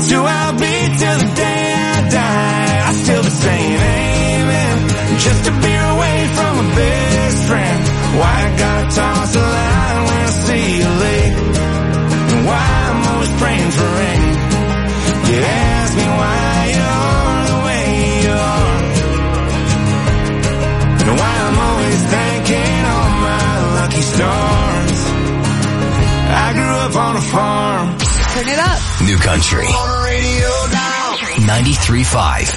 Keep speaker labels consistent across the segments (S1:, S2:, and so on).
S1: It's who I'll be till the day I die. I still be saying amen, just a beer away from a best friend. Why I gotta toss the line when I see you late, and why I'm always praying for rain. You ask me why you're the way you are, and why I'm always thanking all my lucky stars. I grew up on a farm.
S2: Turn it up.
S3: New Country.
S1: On the radio now.
S3: 93.5.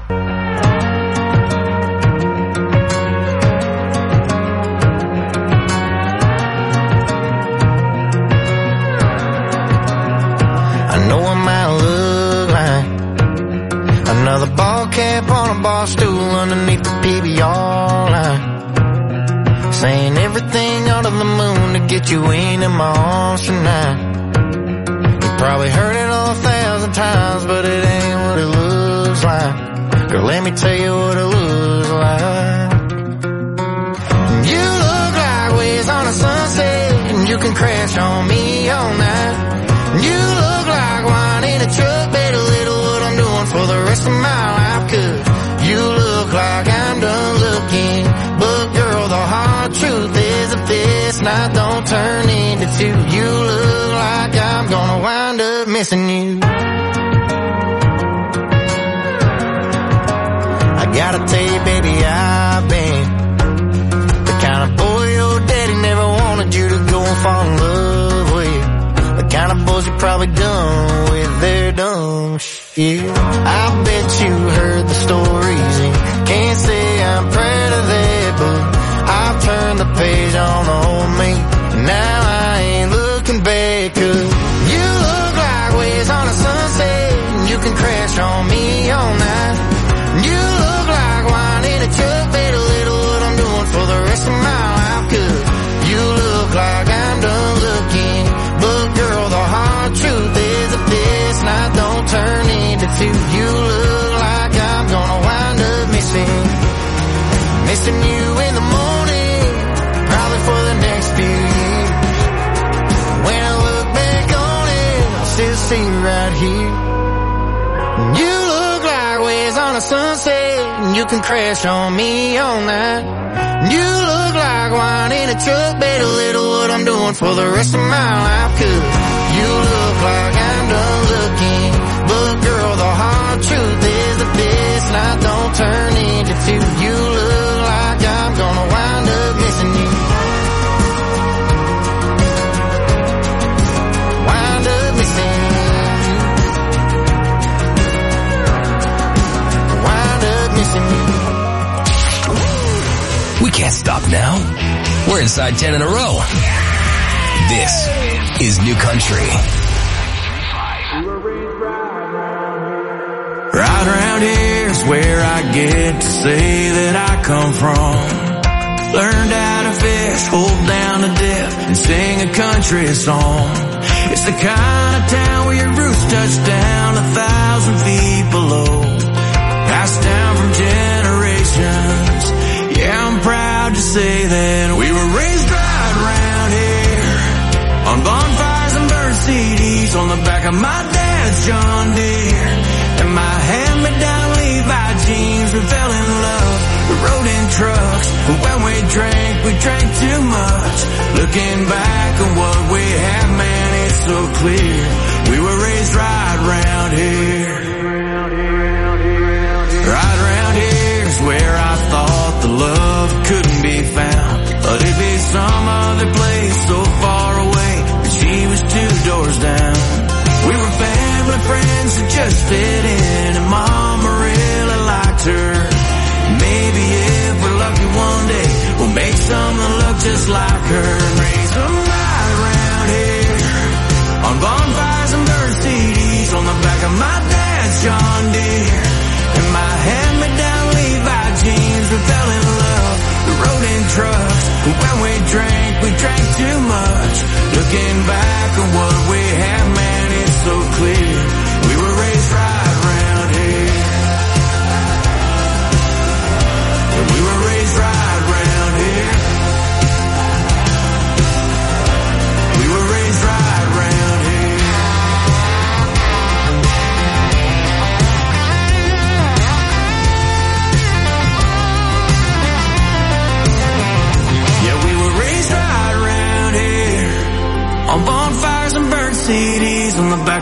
S4: I know I might look like another ball cap on a bar stool underneath the PBR line, saying everything under the moon to get you into my arms tonight. You probably heard it all 1,000 times, but it ain't what it looks like. Girl, let me tell you what it looks like. You look like waves on a sunset, and you can crash on me all night. You look like wine in a truck, better little what I'm doing for the rest of my life. 'Cause you look like I'm done looking, but girl, the hard truth is if this night don't turn into two, you look like I'm gonna wind up missing you. I gotta tell you, baby, I've been the kind of boy your daddy never wanted you to go and fall in love with. The kind of boys you're probably done with their dumb shit. I bet you heard the stories and can't say I'm proud of that, but I've turned the page on the old me. Now I ain't looking back, 'cause you look like waves on a sunset, and you can crash on me all night. You look like wine in a truck, better little what I'm doing for the rest of my life. 'Cause you look like I'm done looking, but girl, the hard truth is if this night don't turn into two, you look like I'm gonna wind up missing you in the morning, probably for the next few years. When I look back on it, I'll still see you right here. You look like waves on a sunset, and you can crash on me all night. You look like wine in a truck, better little what I'm doing for the rest of my life. 'Cause you look like I'm done looking, but girl, the hard truth is that this night don't turn into two, you look like I'm gonna wind up missing you. Wind up missing you. Wind up missing you.
S3: We can't stop now. We're inside 10 in a row. This is New Country.
S1: Right around here's where I get to say that I come from. Learned how to fish, hold down the dip, and sing a country song. It's the kind of town where your roots touch down 1,000 feet below. Passed down from generations. Yeah, I'm proud to say that we were raised right around here, on bonfires and burnt CDs, on the back of my dad's John Deere, and my hand-me-down Levi jeans. We fell in love, we rode in trucks, but when we drank too much. Looking back on what we have, man, it's so clear. We were raised right around here. Right around here's where I thought the love couldn't be found, but it'd be some other place so far away, and she was 2 doors down. We were family friends who just fit in, and Mama really liked her. Maybe if we're lucky one day, we'll make someone look just like her and raise them right around here, on bonfires and burnt CDs, on the back of my dad's John Deere, and my hand-me-down Levi jeans. We fell in love, we rode in trucks, but when we drank too much. Looking back on what we have, man, it's so clear. We were raised right around here. We were raised right around here.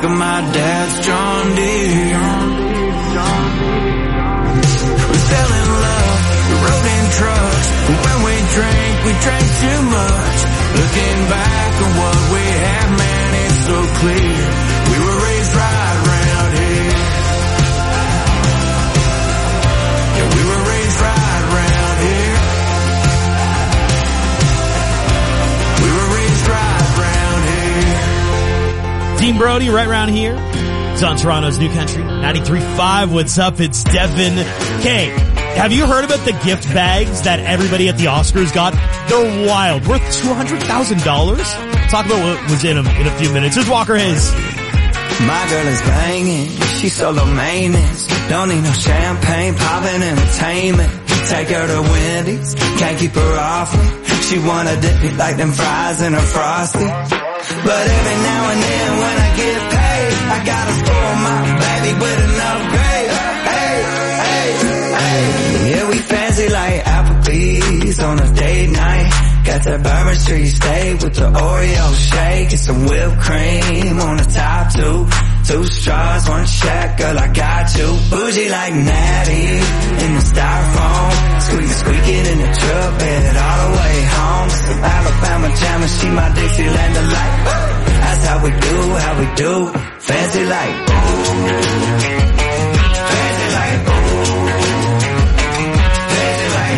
S1: of my dad's John Deere. We fell in love, we rode in trucks. When we drank too much. Looking back on what we have, man, it's so clear. We were raised right around here. Yeah, we were raised right around here. We were raised right around here.
S2: Dean Brody, right around here. It's on Toronto's New Country 93.5. What's up? It's Devin K. Have you heard about the gift bags that everybody at the Oscars got? They're wild. Worth $200,000. Talk about what was in them in a few minutes. Here's Walker Hayes.
S1: My girl is banging. She's solo maintenance. Don't need no champagne, poppin' entertainment. Take her to Wendy's. Can't keep her off me. She wanna dip me like them fries in her Frosty. But every now and then when I get paid, I gotta spoil my baby with an upgrade. Hey, hey, hey. Yeah, we fancy like Applebee's on a date night. Got that Bourbon Street steak with the Oreo shake and some whipped cream on the top two. 2 straws, 1 shack, girl, I got you. Bougie like Natty in the styrofoam. Squeaking in the truck bed all the way home. Some Alabama jammer, she my Dixieland delight. That's how we do, fancy like. Fancy like. Fancy like.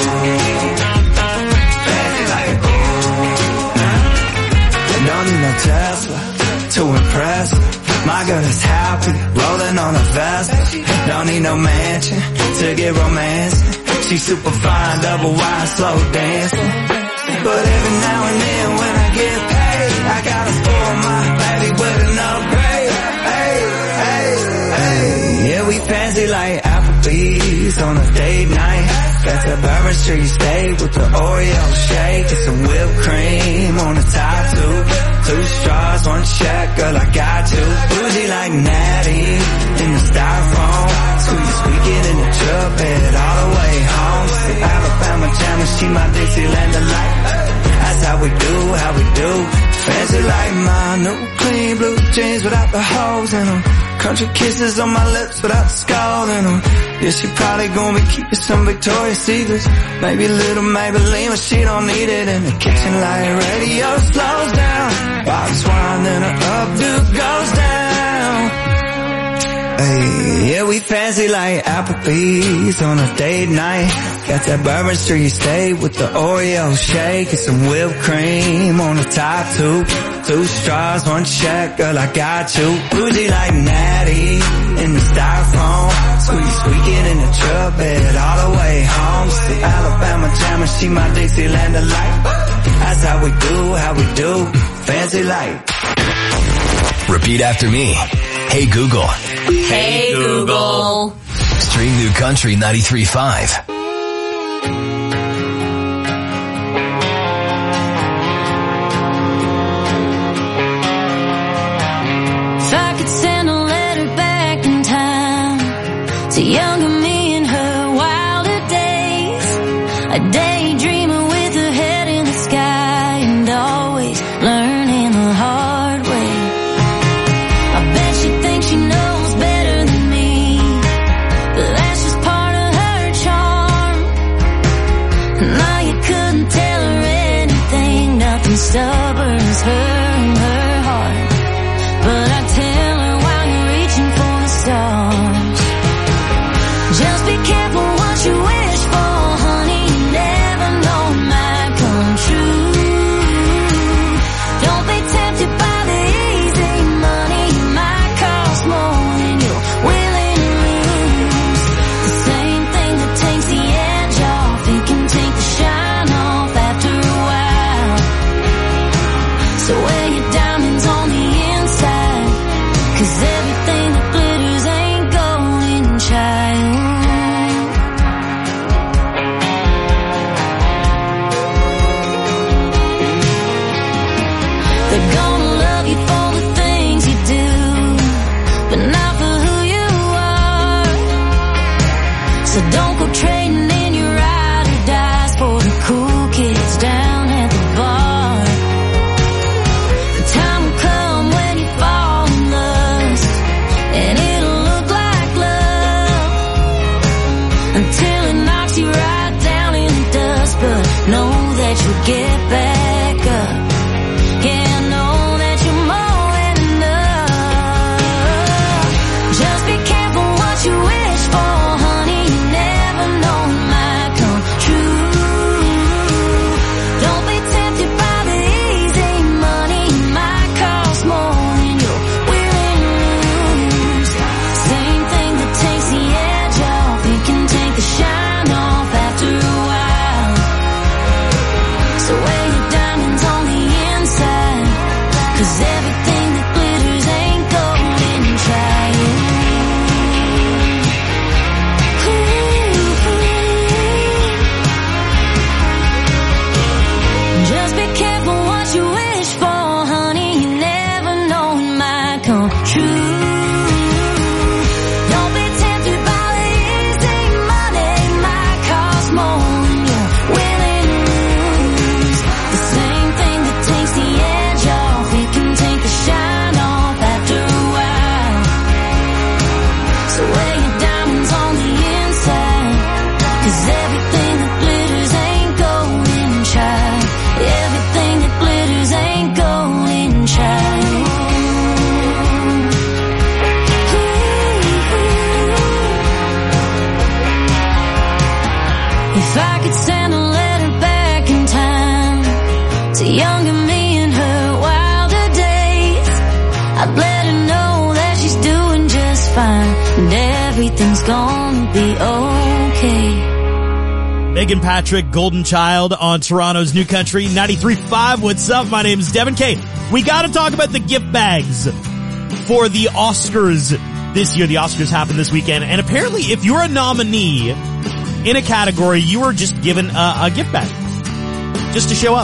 S1: Fancy like. Don't need no Tesla to impress her. My girl is happy, rolling on a Vespa. Don't need no mansion to get romancing. She's super fine, double wide, slow dancing. But every now and then when I get paid, I gotta spoil my baby with an upgrade. Hey, hey, hey. Yeah, we fancy like Applebee's on a date night. Got the Bourbon Street steak with the Oreo shake and some whipped cream on the top two. 2 straws, 1 shack, girl, I got you. Bougie like Natty in the styrofoam. Squeaking in the truck bed all the way home. Some Alabama jammer, she my Dixieland delight. That's how we do, fancy like my new clean blue jeans without the holes in them. Country kisses on my lips without the skull in them. Yeah, she probably gonna be keeping some Victoria's Secrets. Maybe a little Maybelline, but she don't need it in the kitchen like radio slows down. Box wine, then her updo goes down. Hey, yeah, we fancy like Applebee's on a date night. Got that Bourbon Street steak with the Oreo shake and some whipped cream on the top two. 2 straws, 1 shack, girl, I got you. Bougie like Natty in the styrofoam. Squeaking in the truck bed all the way home. Some Alabama jammer, she my Dixieland delight. That's how we do, fancy like.
S3: Repeat after me. Hey Google.
S5: Hey Google.
S3: Stream New Country 93.5.
S5: If I could send a letter back in time to younger me in her wilder days, a daydreamer with her head in the sky and always learning the hard way. I bet she thinks she knows better than me, but that's just part of her charm. Now you couldn't tell her anything, nothing stubborn as her and her heart. But I tell her while you're reaching for the stars, just be careful what you wish for, honey, you never know it might come true. Don't be tempted by the easy money, it might cost more than you're willing to lose. The same thing that takes the edge off, it can take the shine off after a while. So wear your diamonds on the inside, 'cause everything that glitters ain't golden, child. They're gonna love you for the things you do, but not for who you are. So don't go trading in your ride or dies for the cool kids down at the bar. The time will come when you fall in love, If I could send a letter back in time to younger me in her wilder days, I'd let her know that she's doing just fine and everything's gonna be okay.
S2: Megan Patrick, Golden Child on Toronto's New Country 93.5. What's up? My name is Devin K. We got to talk about the gift bags for the Oscars this year. The Oscars happened this weekend, and apparently if you're a nominee in a category, you were just given a gift bag just to show up.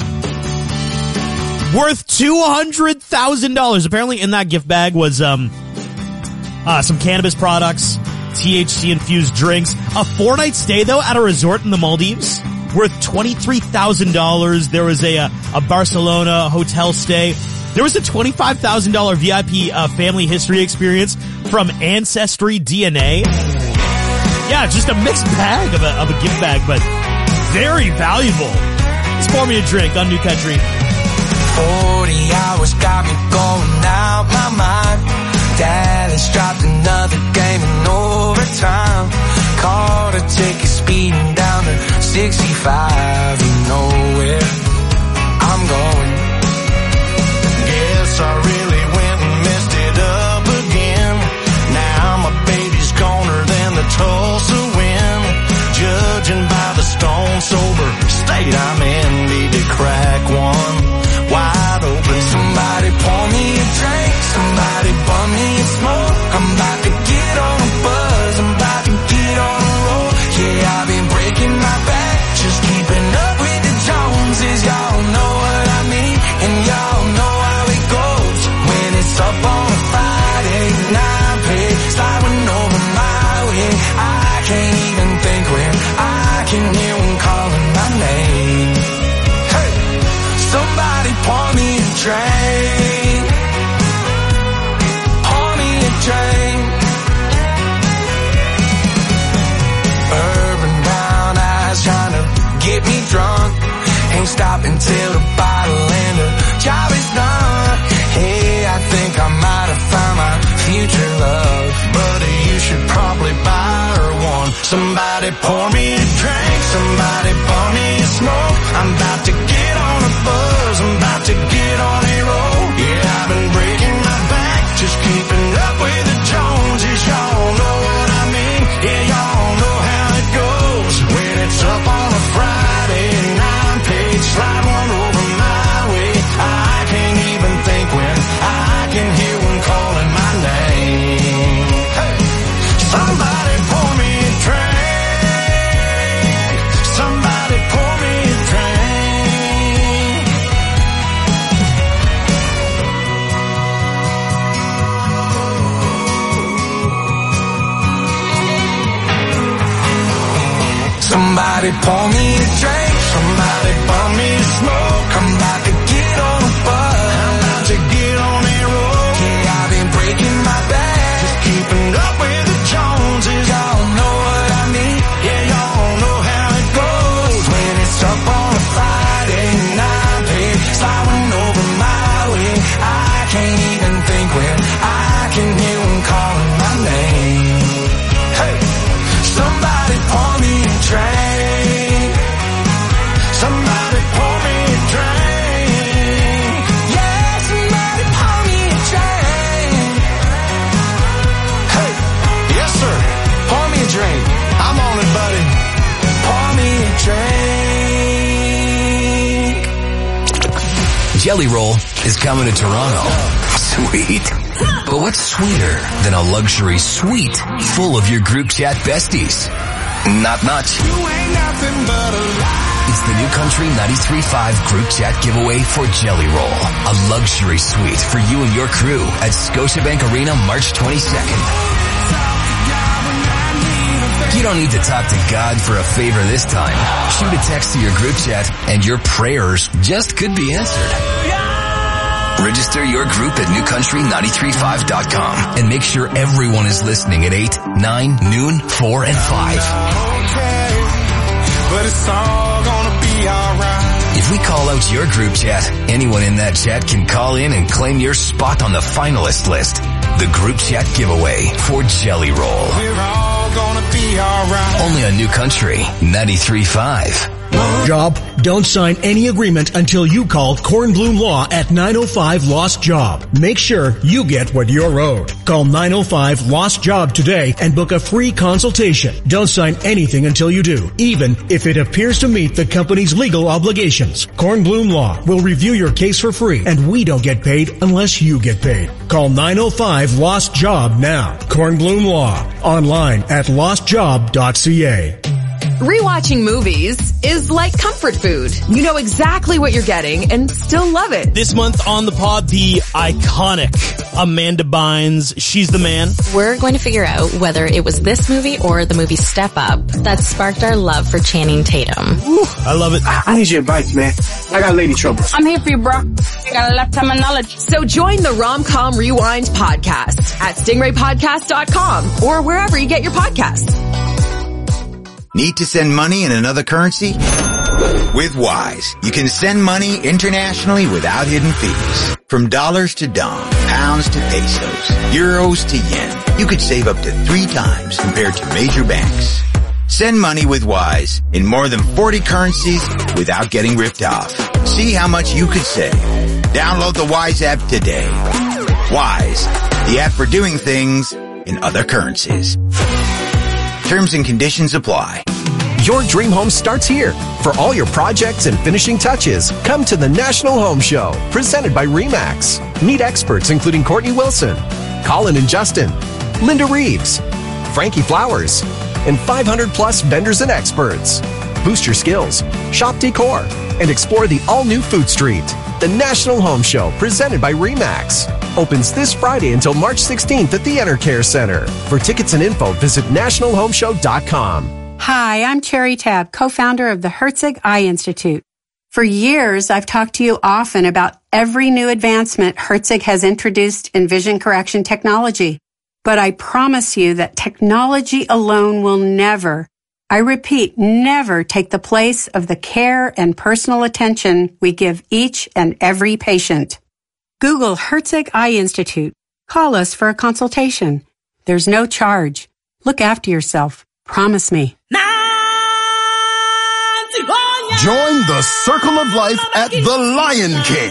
S2: Worth $200,000. Apparently in that gift bag was some cannabis products, THC-infused drinks. A 4-night stay, though, at a resort in the Maldives worth $23,000. There was a Barcelona hotel stay. There was a $25,000 VIP family history experience from Ancestry DNA. Yeah, just a mixed bag of a gift bag, but very valuable. Let's pour me a drink on New Country.
S6: 40 hours got me going out my mind. Dallas dropped another game in overtime. Caught a ticket speeding down to 65. You know where I'm going. Guess I really went and messed it up again. Now my baby's goner than the Tulsa wind. Judging by the stone sober state I'm in, need to crack one wide open. Somebody pour me a drink, somebody bum me a smoke. I'm about to get on a buzz, I'm about to get on a roll. Yeah, I've been breaking my back, just keeping up with the Joneses. Y'all know what I mean, and y'all know how it goes. When it's up on a Friday, 9 pay, sliding over my way. I can't even think when I can hear them calling my name. Hey, somebody pour me a drink. Pour me a drink. Urban brown eyes trying to get me drunk. Ain't stopping till the bottle and the job is done. Hey, I think I might have found my future love, but you should probably buy her one. Somebody pour me a drink, somebody pour me a smoke. I'm about to get on a buzz, I'm about to get on a roll. Yeah, I've been breaking my back, just keeping up with the Joneses. Y'all know what I mean, yeah, y'all know how it goes. When it's up on a Friday, 9-page, slide one over my way. I can't even think when I can hear one calling my name. Hey, somebody pour me a drink. Somebody pour me a drink. Somebody pour me a drink. Somebody pour me a smoke. I'm about to get on a buzz, I'm about to get on a roll. Yeah, I've been breaking my back, just keeping up with the Joneses. Y'all know what I mean, yeah, y'all know how it goes. When it's up on a Friday, 9-page, sliding over my way. I can't even think when I can hear them calling my name. Hey, somebody pour me a drink. Somebody pour me a drink. Yeah, somebody pour me a drink. Hey, yes sir, pour me a drink. I'm on it, buddy. Pour me a drink.
S3: Jelly Roll is coming to Toronto. Sweet. But what's sweeter than a luxury suite full of your group chat besties? Not much.
S6: You ain't nothing but a lie.
S3: It's the New Country 93.5 group chat giveaway for Jelly Roll. A luxury suite for you and your crew at Scotiabank Arena March 22nd. You don't need to talk to God for a favor this time. Shoot a text to your group chat and your prayers just could be answered. Register your group at newcountry935.com and make sure everyone is listening at 8, 9, noon, 4, and 5.
S6: Okay, but it's all gonna be alright.
S3: If we call out your group chat, anyone in that chat can call in and claim your spot on the finalist list. The group chat giveaway for Jelly Roll.
S6: We're all gonna be alright.
S3: Only on New Country 93.5.
S7: Job, don't sign any agreement until you call Kornblum Law at 905 Lost Job. Make sure you get what you're owed. Call 905 Lost Job today and book a free consultation. Don't sign anything until you do, even if it appears to meet the company's legal obligations. Kornblum Law will review your case for free, and we don't get paid unless you get paid. Call 905 Lost Job now. Kornblum Law. Online at lostjob.ca.
S8: Rewatching movies is like comfort food. You know exactly what you're getting and still love it.
S2: This month on the pod, the iconic Amanda Bynes, She's the Man.
S9: We're going to figure out whether it was this movie or the movie Step Up that sparked our love for Channing Tatum.
S2: Ooh, I love it.
S10: I need your advice, man. I got lady trouble.
S11: I'm here for you, bro. I got a lifetime of knowledge.
S8: So join the Rom-Com Rewind podcast at stingraypodcast.com or wherever you get your podcasts.
S12: Need to send money in another currency? With Wise, you can send money internationally without hidden fees. From dollars to dong, pounds to pesos, euros to yen, you could save up to 3 times compared to major banks. Send money with Wise in more than 40 currencies without getting ripped off. See how much you could save. Download the Wise app today. Wise, the app for doing things in other currencies. Terms and conditions apply.
S13: Your dream home starts here. For all your projects and finishing touches, come to the National Home Show, presented by RE/MAX. Meet experts including Courtney Wilson, Colin and Justin, Linda Reeves, Frankie Flowers, and 500 plus vendors and experts. Boost your skills, shop decor, and explore the all-new Food Street. The National Home Show, presented by RE/MAX. Opens this Friday until March 16th at the EnterCare Center. For tickets and info, visit nationalhomeshow.com.
S14: Hi, I'm Cherry Tabb, co-founder of the Herzig Eye Institute. For years, I've talked to you often about every new advancement Herzig has introduced in vision correction technology. But I promise you that technology alone will never, I repeat, never take the place of the care and personal attention we give each and every patient. Google Herzig Eye Institute. Call us for a consultation. There's no charge. Look after yourself. Promise me.
S15: Join the circle of life at the Lion King.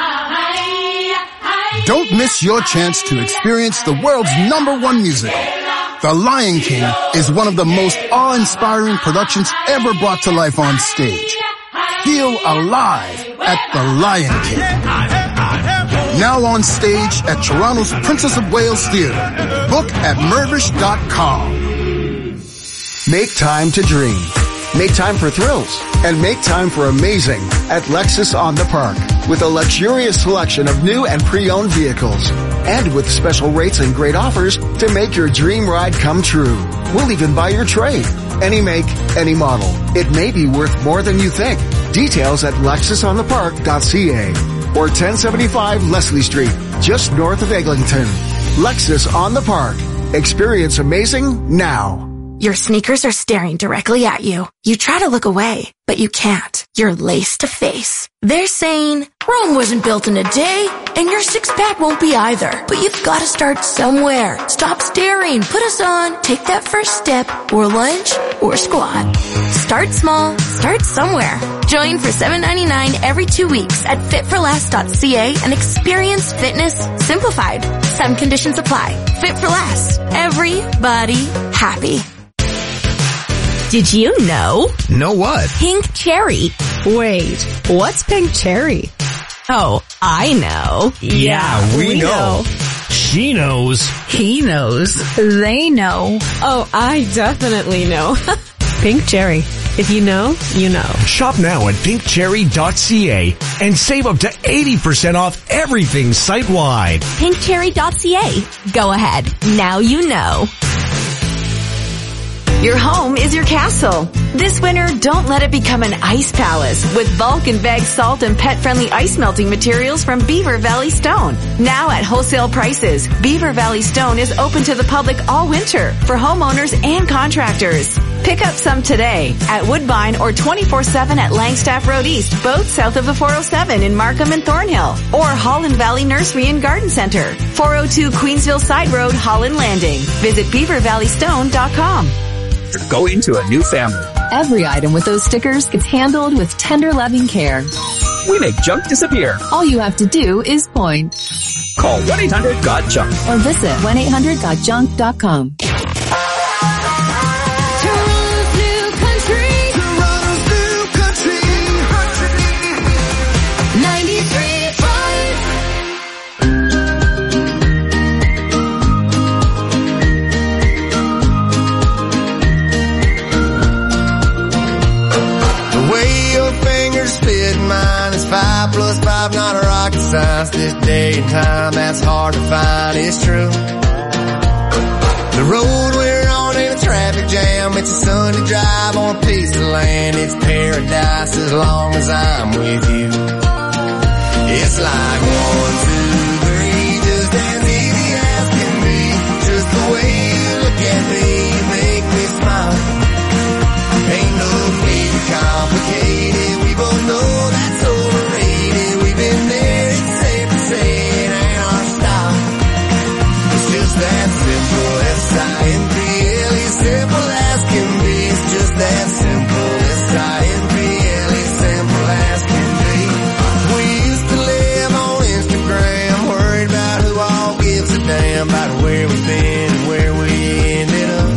S15: Don't miss your chance to experience the world's #1 musical. The Lion King is one of the most awe-inspiring productions ever brought to life on stage. Feel alive at the Lion King. Now on stage at Toronto's Princess of Wales Theatre. Book at Mirvish.com.
S16: Make time to dream. Make time for thrills. And make time for amazing at Lexus on the Park. With a luxurious selection of new and pre-owned vehicles. And with special rates and great offers to make your dream ride come true. We'll even buy your trade. Any make, any model. It may be worth more than you think. Details at lexusonthepark.ca. Or 1075 Leslie Street, just north of Eglinton. Lexus on the Park. Experience amazing now.
S17: Your sneakers are staring directly at you. You try to look away, but you can't. You're lace to face. They're saying, Rome wasn't built in a day, and your six-pack won't be either. But you've got to start somewhere. Stop staring. Put us on. Take that first step, or lunge, or squat. Start small. Start somewhere. Join for $7.99 every 2 weeks at fitforless.ca and experience fitness simplified. Some conditions apply. Fit for Less. Everybody happy.
S18: Did you know?
S3: Know what?
S18: Pink cherry.
S19: Wait, what's pink cherry?
S18: Oh, I know.
S2: Yeah, we know. She knows.
S19: He knows.
S18: They know.
S19: Oh, I definitely know. Pink cherry. If you know, you know.
S20: Shop now at pinkcherry.ca and save up to 80% off everything site-wide.
S18: Pinkcherry.ca. Go ahead. Now you know.
S21: Your home is your castle. This winter, don't let it become an ice palace with bulk and bag salt and pet-friendly ice melting materials from Beaver Valley Stone. Now at wholesale prices, Beaver Valley Stone is open to the public all winter for homeowners and contractors. Pick up some today at Woodbine or 24/7 at Langstaff Road East, both south of the 407 in Markham and Thornhill, or Holland Valley Nursery and Garden Center, 402 Queensville Side Road, Holland Landing. Visit beavervalleystone.com.
S22: You're going to a new family.
S23: Every item with those stickers gets handled with tender, loving care.
S22: We make junk disappear.
S23: All you have to do is point.
S22: Call 1-800-GOT-JUNK
S23: or visit 1-800-GOT-JUNK.com.
S4: Mine is 5 + 5, not a rocket science. This day and time, that's hard to find, it's true. The road we're on ain't a traffic jam. It's a Sunday drive on a piece of land. It's paradise as long as I'm with you. It's like 1, 2, 3, just as easy as can be. Just the way you look at me, you make me smile. Ain't no need to complicate it. We both know that's overrated. We've been there, it's safe to say it ain't our style. It's just that simple, S-I-M-P-L-E, simple as can be. It's just that simple, S-I-M-P-L-E, simple as can be. We used to live on Instagram, worried about who all gives a damn about where we've been and where we ended up.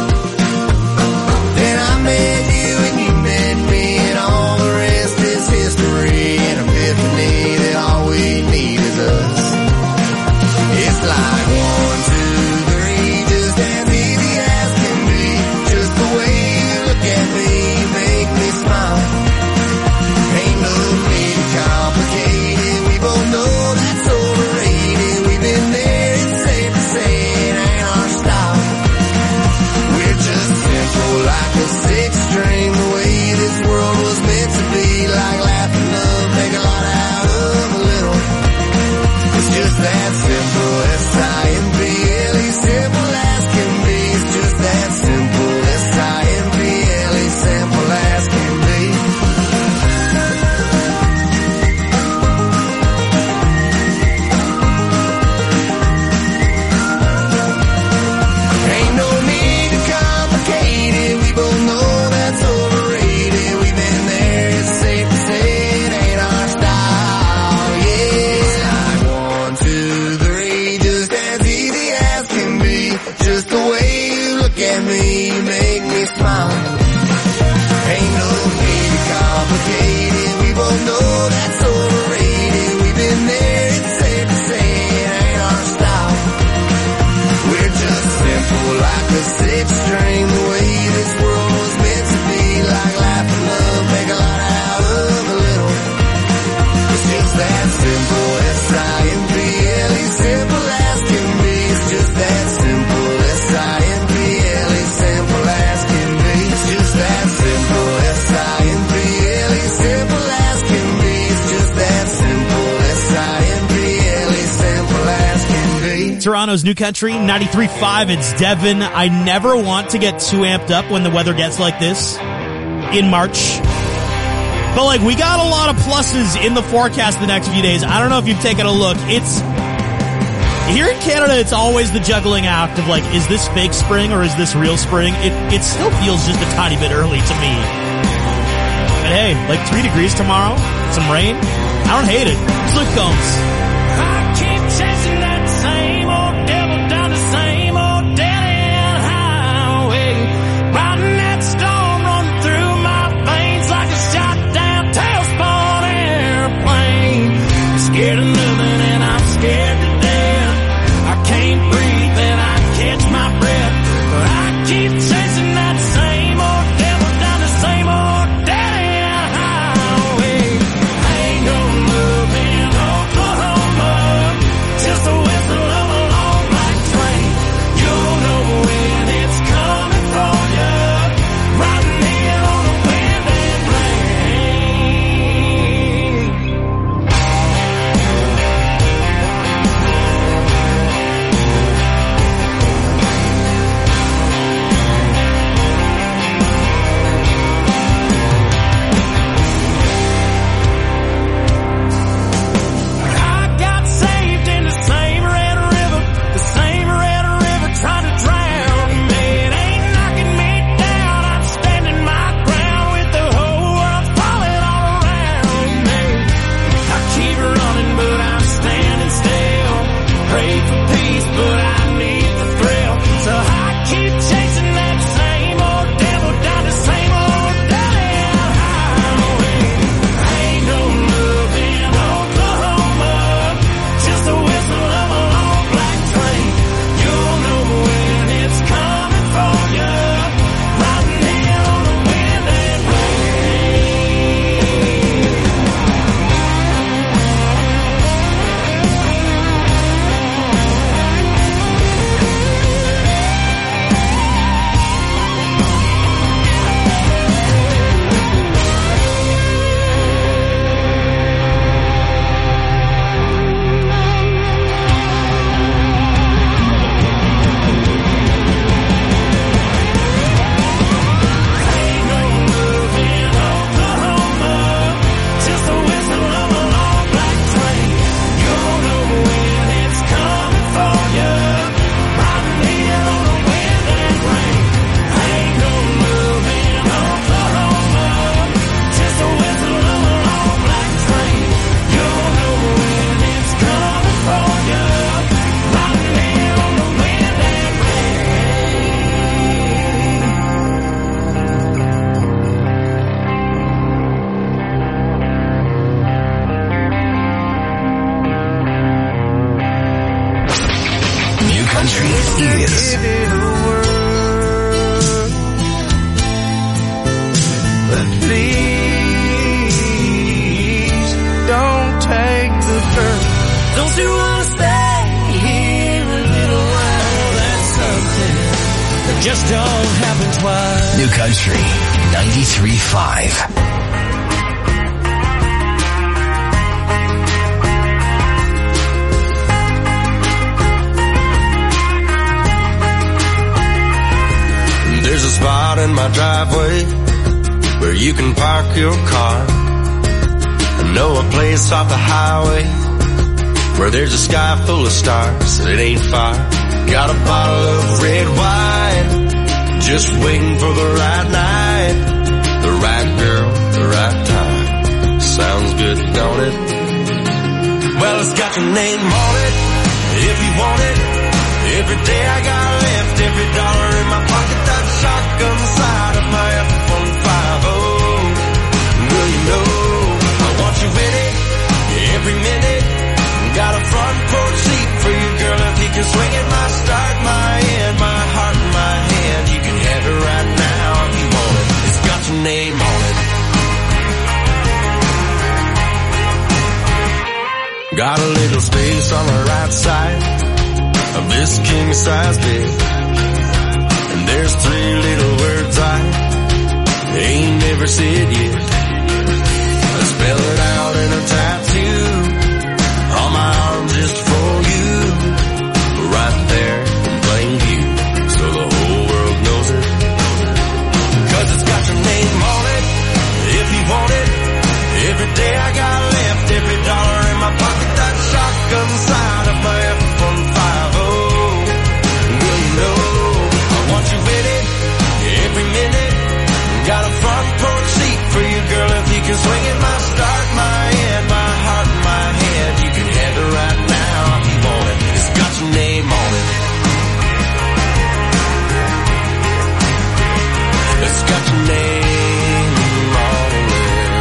S4: Then I met you and you met me, and all the rest is history. An epiphany that all we need is us. It's like 1, 2, 3, just as easy as can be. Just the way you look at me, make me smile. Ain't no need to complicate it. We both know that's overrated. We've been there, it's safe to say it ain't our style. We're just simple like a 6-string, the way this world was meant to be. Like laughing love, make a lot out of a little. It's just that simple, S-I-M-P-L-E, simple as can be. It's just that simple, S-I-M-P-L-E, simple as can be. Ain't no need to complicate it. We both know that's overrated. We've been there, it's safe to say it ain't our style. Yeah, like 1, 2, 3, just as easy as can be. Just the way you look at me, you make me smile. Ain't no need to complicate it. We both know that's overrated. We've been there, it's safe to say it ain't our style. We're just simple like a 6-string, the way this world was meant to be. Like laughing love, make a lot out of a little. It's just that simple, S-I-M-P-L-E, simple as can be. It's just that simple, S-I-M-P-L-E, simple as can be. It's just that simple, S-I-M-P-L-E, simple as can be. It's just that simple, S-I-M-P-L-E, simple as can be.
S2: Toronto's New Country, 93.5, it's Devin. I never want to get too amped up when the weather gets like this in March. But like, we got a lot of pluses in the forecast the next few days. I don't know if you've taken a look. It's, here in Canada, it's always the juggling act of like, is this fake spring or is this real spring? It still feels just a tiny bit early to me. But hey, like 3 degrees tomorrow, some rain. I don't hate it. Luke Combs.
S1: I keep chasing that same old devil down the same old dead-end highway. Riding that storm running through my veins like a shot-down tailspin airplane. Scared of nothing and I'm scared to death. I can't breathe and I catch my breath. But I keep chasing that same old devil down the same old dead-end highway. I ain't gonna move in Oklahoma just the way just don't happen twice.
S3: New Country 93.5.
S5: There's a spot in my driveway where you can park your car. I know a place off the highway where there's a sky full of stars, and it ain't far. Got a bottle of red wine, just waiting for the right night, the right girl, the right time. Sounds good, don't it? Well, it's got your name on it, if you want it. Every day I got left, every dollar in my pocket, that shotgun side of my F-150. Well, you know, I want you in it, every minute. Got a front porch seat for you, girl, if you can swing it. My start, my end, my heart in my hand. You can have it right now if you want it. It's got your name on it. Got a little space on the right side of this king-size bed, and there's 3 little words I ain't never said yet. I spell it out in a tattoo on my arm just for you, right there in plain view, so the whole world knows it. 'Cause it's got your name on it, if you want it. Every day I got left, every dollar in my pocket, that shotgun side of my F-150. Well, you know, I want you with it, every minute. Got a front porch seat for you, girl, if you can swing it. My start, my end, my heart in my hand. You can have it right now if you want it. It's got your name on it. It's got your name on it.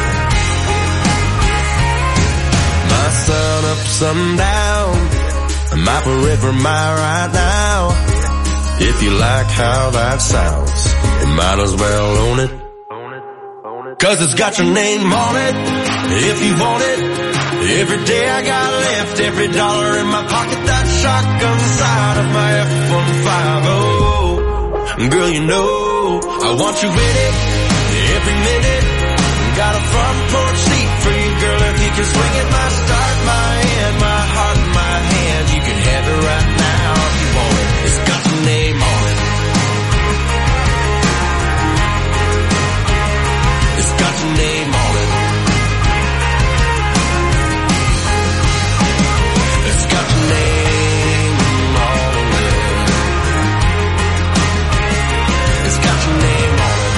S5: My sun up, sundown, my forever, my right now. If you like how that sounds, you might as well own it. 'Cause it's got your name on it, if you want it. Every day I got left, every dollar in my pocket, that shotgun side of my F-150. Girl, you know, I want you with it, every minute. Got a front porch seat for you, girl, if you can swing it. My start, my end, my heart in my hand. You can have it right now if you want it. It's got your name on it. It's got your name on it. It's got your name on it. It's got your name on it.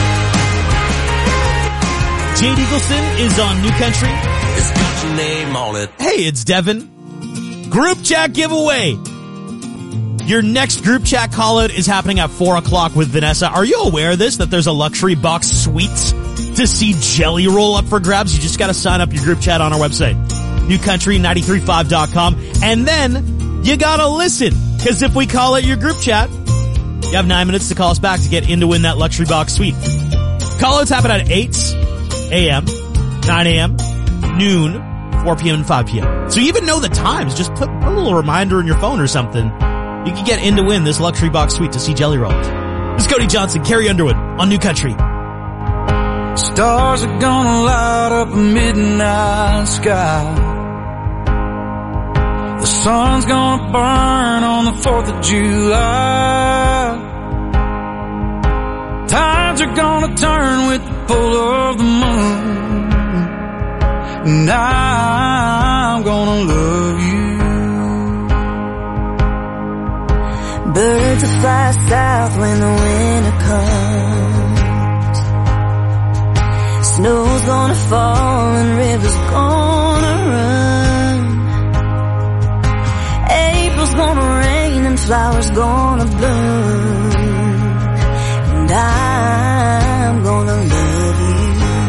S2: Jade Eagleson is on New Country.
S5: It's got your name on it.
S2: Hey, it's Devin. Group chat giveaway. Your next group chat call out is happening at 4 o'clock with Vanessa. Are you aware of this, that there's a luxury box suite to see Jelly Roll up for grabs? You just got to sign up your group chat on our website, newcountry935.com, and then you got to listen, because if we call it your group chat, you have 9 minutes to call us back to get in to win that luxury box suite. Call outs happen at 8 a.m., 9 a.m., noon, 4 p.m., and 5 p.m. So you even know the times. Just put a little reminder in your phone or something. You can get in to win this luxury box suite to see Jelly Roll. This is Cody Johnson, Carrie Underwood on New Country.
S1: Stars are gonna light up a midnight sky. The sun's gonna burn on the 4th of July. Tides are gonna turn with the pull of the moon. And I'm gonna love you.
S6: Birds will fly south when the winter comes. Snow's gonna fall and rivers gonna run. April's gonna rain and flowers gonna bloom. And I'm gonna love you.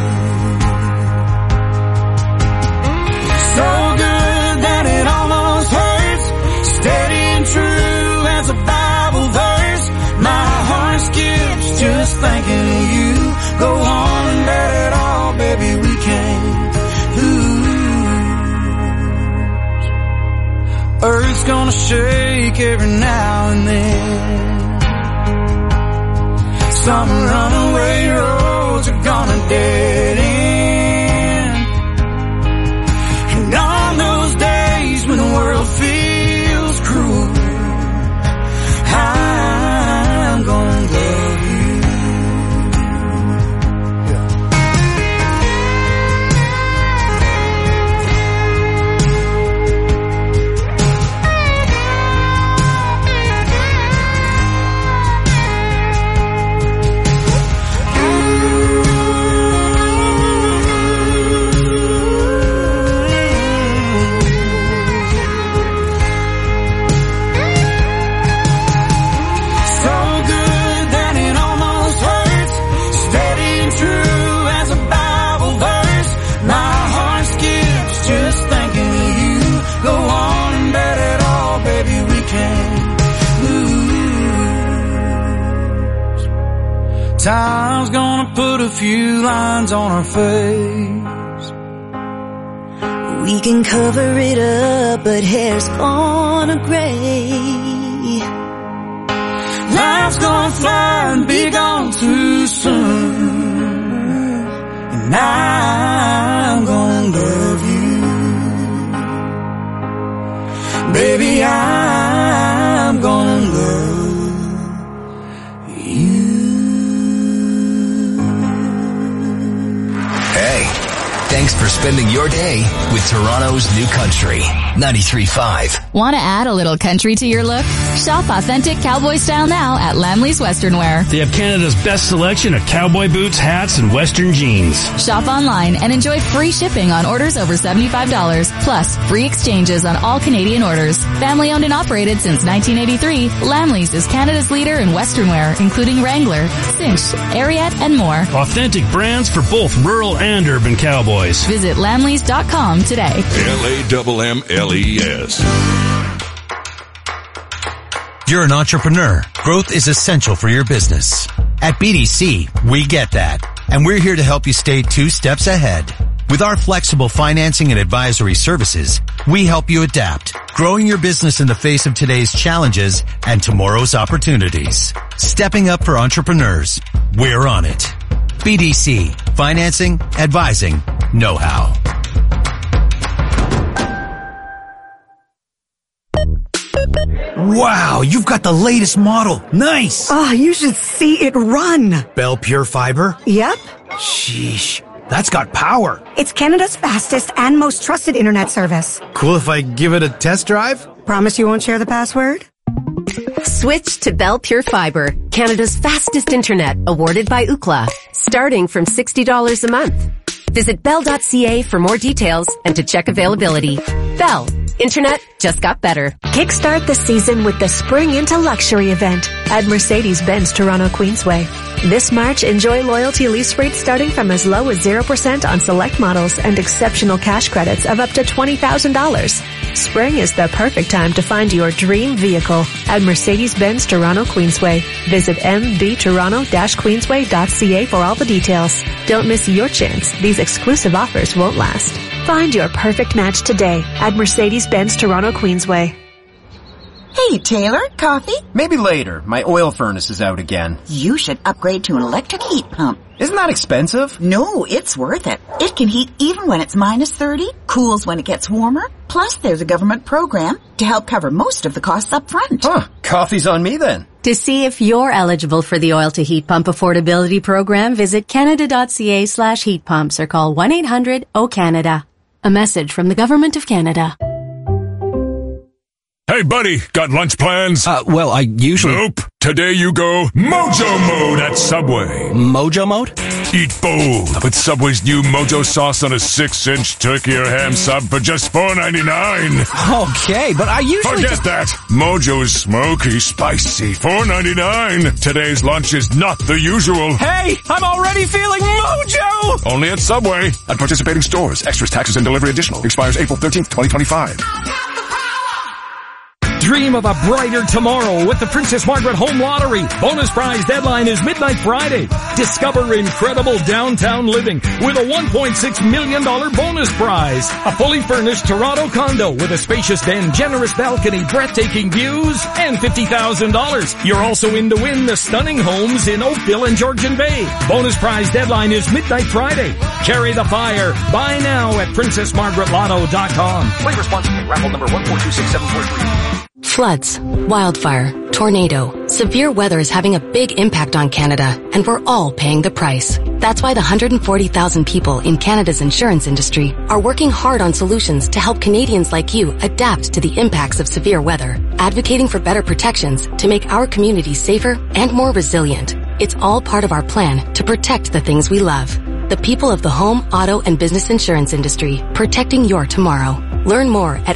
S1: So good that it almost hurts. Steady and true as a Bible verse. My heart skips just thinking of you. Go on and let it all, baby, we can't lose. Earth's gonna shake every now and then. Some runaway roads are gonna dead end. And on those days when the world feels cruel, I'm gonna love you. Time's gonna put a few lines on our face.
S6: We can cover it up, but hair's gonna gray.
S1: Life's gonna fly and be gone too soon. And I'm gonna love you. Baby, I'm gonna love you.
S3: Hey, thanks for spending your day with Toronto's New Country 93.5.
S7: Want to add a little country to your look? Shop authentic cowboy style now at Lamley's Western Wear.
S20: They have Canada's best selection of cowboy boots, hats, and Western jeans.
S7: Shop online and enjoy free shipping on orders over $75, plus free exchanges on all Canadian orders. Family owned and operated since 1983, Lamley's is Canada's leader in Western wear, including Wrangler, Cinch, Ariat, and more.
S20: Authentic brands for both rural and urban cowboys.
S7: Visit lamleys.com today.
S9: LAMMLES.
S10: You're an entrepreneur. Growth is essential for your business. At BDC, we get that. And we're here to help you stay 2 steps ahead. With our flexible financing and advisory services, we help you adapt, growing your business in the face of today's challenges and tomorrow's opportunities. Stepping up for entrepreneurs. We're on it. BDC. Financing, advising, know-how.
S24: Wow, you've got the latest model. Nice.
S25: Oh, you should see it run.
S24: Bell Pure Fiber?
S25: Yep.
S24: Sheesh, that's got power.
S25: It's Canada's fastest and most trusted internet service.
S24: Cool if I give it a test drive?
S25: Promise you won't share the password?
S26: Switch to Bell Pure Fiber, Canada's fastest internet, awarded by Ookla, starting from $60 a month. Visit bell.ca for more details and to check availability. Bell. Internet just got better.
S23: Kickstart the season with the Spring into Luxury event at Mercedes-Benz Toronto Queensway. This March, enjoy loyalty lease rates starting from as low as 0% on select models and exceptional cash credits of up to $20,000. Spring is the perfect time to find your dream vehicle at Mercedes-Benz Toronto Queensway. Visit mbtoronto-queensway.ca for all the details. Don't miss your chance. These exclusive offers won't last. Find your perfect match today at Mercedes-Benz Toronto Queensway.
S27: Hey, Taylor, coffee?
S28: Maybe later. My oil furnace is out again.
S27: You should upgrade to an electric heat pump.
S28: Isn't that expensive?
S27: No, it's worth it. It can heat even when it's minus 30, cools when it gets warmer. Plus, there's a government program to help cover most of the costs up front.
S28: Huh, coffee's on me then.
S21: To see if you're eligible for the Oil to Heat Pump Affordability Program, visit canada.ca/heat pumps or call 1-800-O-CANADA. A message from the Government of Canada.
S9: Hey, buddy, got lunch plans?
S22: Well, I usually...
S9: Nope. Today you go Mojo Mode at Subway.
S22: Mojo Mode?
S9: Eat bold with Subway's new Mojo sauce on a 6-inch turkey or ham sub for just $4.99.
S22: Okay, but I usually...
S9: Forget that. Mojo is smoky, spicy, $4.99. Today's lunch is not the usual.
S22: Hey, I'm already feeling Mojo!
S9: Only at Subway. At participating stores. Extras, taxes, and delivery additional. Expires April 13th, 2025.
S20: Dream of a brighter tomorrow with the Princess Margaret Home Lottery. Bonus prize deadline is midnight Friday. Discover incredible downtown living with a $1.6 million bonus prize. A fully furnished Toronto condo with a spacious den, generous balcony, breathtaking views, and $50,000. You're also in to win the stunning homes in Oakville and Georgian Bay. Bonus prize deadline is midnight Friday. Carry the fire. Buy now at PrincessMargaretLotto.com. Play responsibly. Raffle number 1426743.
S8: Floods, wildfire, tornado, severe weather is having a big impact on Canada, and we're all paying the price. That's why the 140,000 people in Canada's insurance industry are working hard on solutions to help Canadians like you adapt to the impacts of severe weather, advocating for better protections to make our communities safer and more resilient. It's all part of our plan to protect the things we love. The people of the home, auto, and business insurance industry, protecting your tomorrow. Learn more at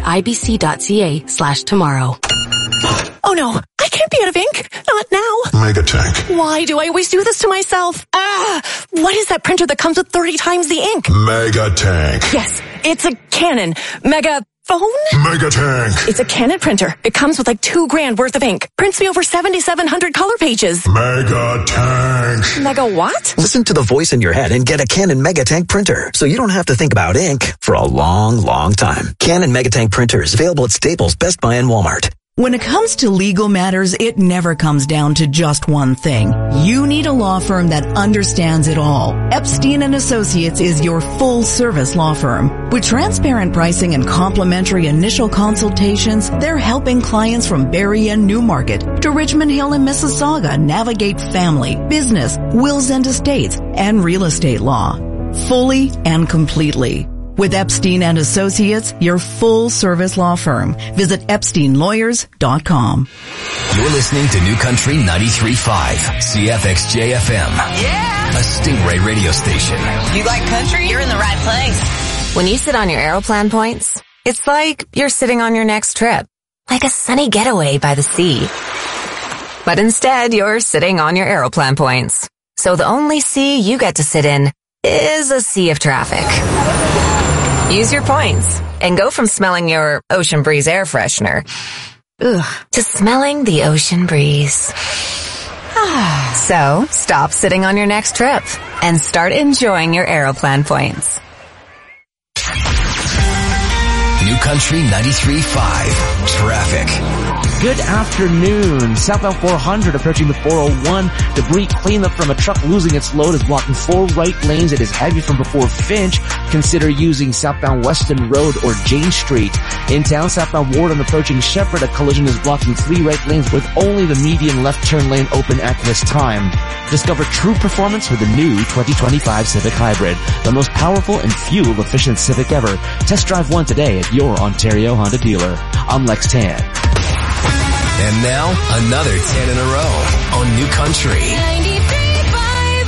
S8: ibc.ca/tomorrow.
S11: Oh no, I can't be out of ink. Not now.
S12: Megatank.
S11: Why do I always do this to myself? What is that printer that comes with 30 times the ink?
S12: Megatank.
S11: Yes, it's a Canon Megaphone?
S12: Megatank.
S11: It's a Canon printer. It comes with like $2,000 worth of ink. Prints me over 7,700 color pages.
S12: Megatank.
S11: Mega what?
S13: Listen to the voice in your head and get a Canon Megatank printer, so you don't have to think about ink for a long, long time. Canon Megatank printers available at Staples, Best Buy, and Walmart.
S14: When it comes to legal matters, it never comes down to just one thing. You need a law firm that understands it all. Epstein & Associates is your full-service law firm. With transparent pricing and complimentary initial consultations, they're helping clients from Barrie and Newmarket to Richmond Hill and Mississauga navigate family, business, wills and estates, and real estate law. Fully and completely. With Epstein & Associates, your full-service law firm. Visit EpsteinLawyers.com.
S3: You're listening to New Country 93.5, CFXJ-FM.
S15: Yeah!
S3: A Stingray radio station.
S15: You like country? You're in the right place.
S16: When you sit on your Aeroplan points, it's like you're sitting on your next trip. Like a sunny getaway by the sea. But instead, you're sitting on your Aeroplan points. So the only sea you get to sit in is a sea of traffic. Use your points and go from smelling your Ocean Breeze air freshener to smelling the ocean breeze. So stop sitting on your next trip and start enjoying your Aeroplan points.
S3: New Country 93.5 Traffic.
S17: Good afternoon. Southbound 400 approaching the 401. Debris cleanup from a truck losing its load is blocking 4 right lanes. It is heavy from before Finch. Consider using southbound Weston Road or Jane Street. In town, southbound Warden approaching Shepherd, a collision is blocking 3 right lanes with only the median left turn lane open at this time. Discover true performance with the new 2025 Civic Hybrid, the most powerful and fuel-efficient Civic ever. Test drive one today at your Ontario Honda dealer. I'm Lex Tan.
S3: And now, another 10 in a row on New Country
S15: 93.5.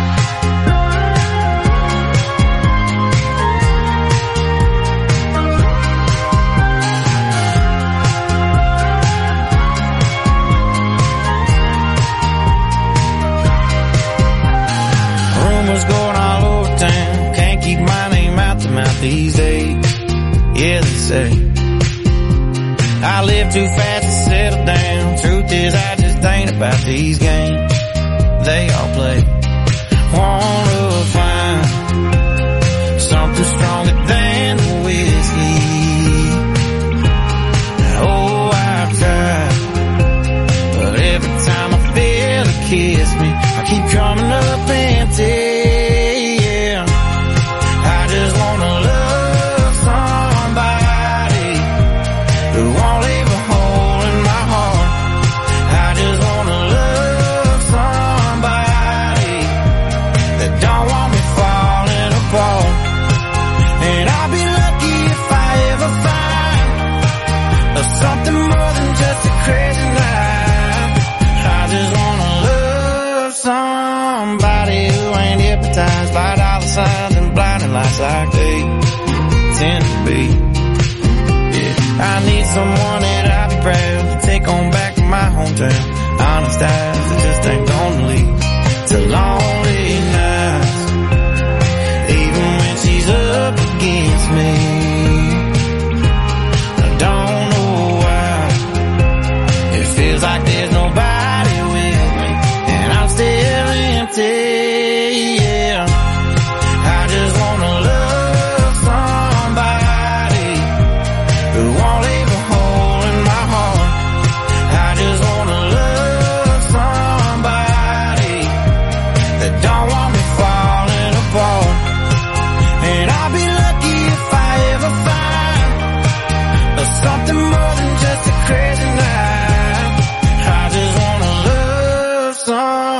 S29: Rumors going all over town. Can't keep my name out the mouth these days. Yeah, they say I live too fast to settle down. Truth is, I just ain't about these games they all play. Wanna find something stronger than the whiskey. Oh, I've tried, but every time I feel it kiss me, I keep coming up empty. Yeah, I just wanna love somebody who won't leave a hole in my heart. I just wanna love somebody that don't want me falling apart. And I'll be lucky if I ever find something more than just a crazy night. I just wanna love somebody who ain't hypnotized by dollar signs and blinding lights like they tend to be. I need someone that I'll be proud to take on back to my hometown. Honest eyes that just ain't gonna lead to lonely nights. Even when she's up against me, I don't know why.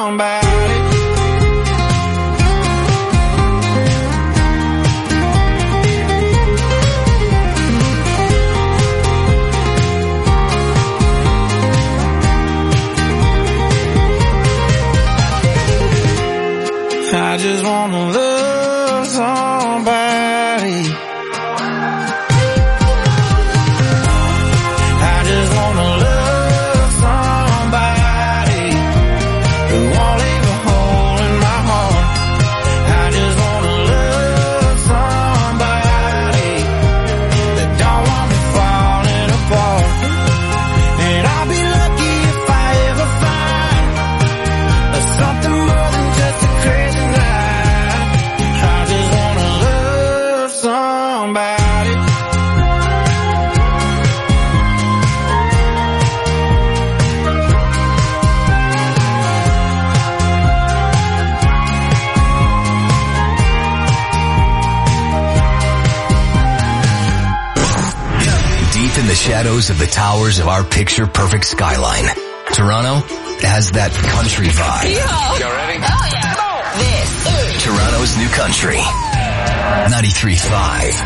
S29: somebody. I just wanna love somebody. I just wanna love somebody who won't leave a hole in my heart. I just wanna love somebody that don't want me falling apart. And I'll be lucky if I ever find something more than just a crazy night. I just wanna love somebody.
S3: Deep in the shadows of the towers of our picture-perfect skyline, Toronto has that country vibe.
S15: Y'all ready? Oh, yeah. Come on. This is
S3: Toronto's new country. 93.5.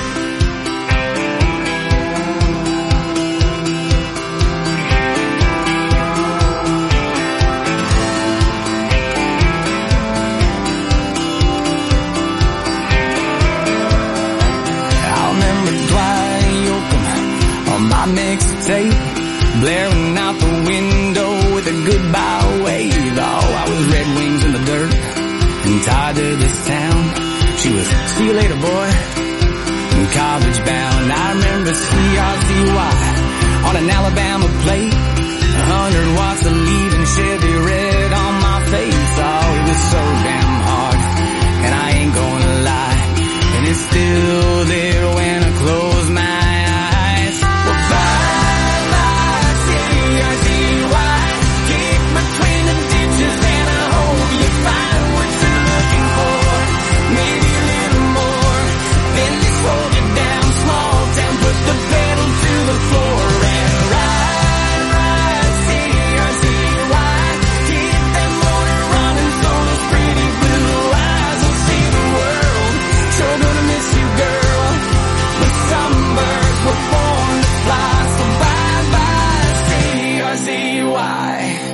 S29: I remember Dwight Yoakam on my mixtape, blaring out the window with a goodbye wave. Oh, I was Red Wings in the dirt and tied to this town. She was, see you later, boy, and college bound. I remember CRZY on an Alabama plate, 100 watts of leaving Chevy red on my face. Oh, it was so damn hard, and I ain't gonna lie, and it's still there when I close my eyes. Well, bye-bye, CRZY, keep between the ditches, and I hope you find what you're looking for. Maybe a little more, then just hold it down, small town, put the pedal to the floor and ride, CRZY, keep that motor running so those pretty blue eyes will see the world. Sure gonna miss you, girl, but some birds were born to fly, so bye-bye, CRZY.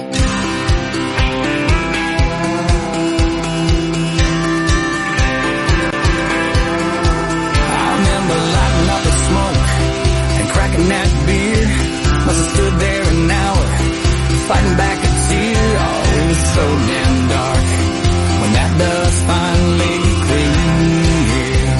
S29: I remember lighting up a smoke and cracking that beer. Must have stood there an hour, fighting back a tear. Oh, it was so damn dark when that dust finally cleared.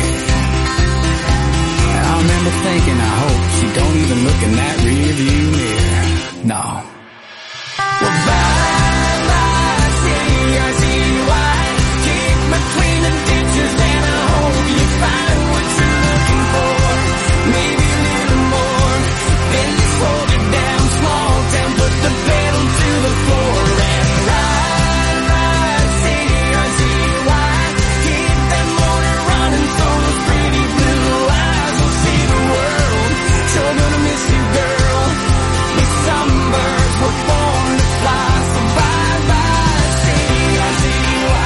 S29: And I remember thinking, I hope she don't even look in that rearview mirror. No. Well, bye-bye, CRZY, keep between the ditches, and I hope you find what you're looking for. Maybe a little more, then just hold it down, small town, put the pedal to the floor and ride, CRZY, keep that motor running so those pretty blue eyes will see the world. Sure gonna miss you, girl, but some birds were born to fly, so bye-bye, CRZY.